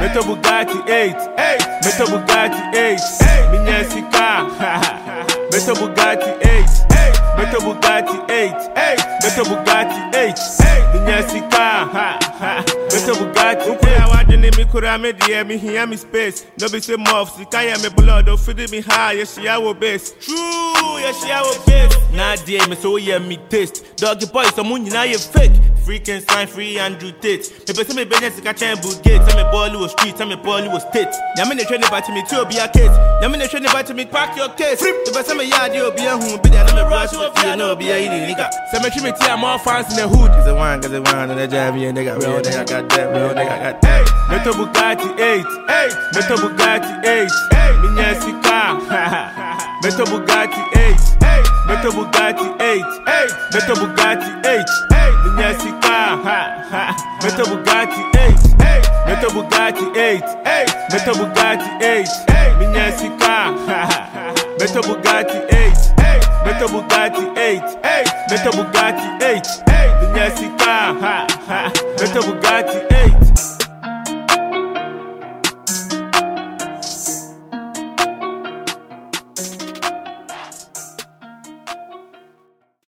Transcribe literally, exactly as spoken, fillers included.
Meto Bugatti eight, Meto Bugatti eight, Minya Sika, Meto Bugatti eight, Meto Bugatti eight, Meto Bugatti eight, Minya Sika, Meto Bugatti eight. I want me kura me dear me hear me space. No be say muff, Sika ya me blood, don't feed me high, yes she our base. True, yes she our base. Nah dear me so yeah me taste. Doggy boy, someone you know you fake. Freaking sign free Andrew Tate. Me person me business ka chen Bugate. Tell me ball was street, tell me ball was state. Yami ne train about me to be a case. Yami ne train about me crack your case. The person me yard you be a home, be there no me rush with you no be a nigga. Cemetery me tea more fans in the hood. Cause the one, cause the one and the jam me nigga. Real nigga got that, real nigga got that. Meto Bugatti eight, Meto Bugatti eight, Minya Sika. Meto Bugatti eight, Meto Bugatti eight, Meto Bugatti eight, Minya Sika. Meto Bugatti eight, Meto Bugatti eight, Meto Bugatti eight, Minya Sika. Meto Bugatti eight, Meto Bugatti eight, Meto Bugatti eight, Minya Sika. Meto Bugatti eight.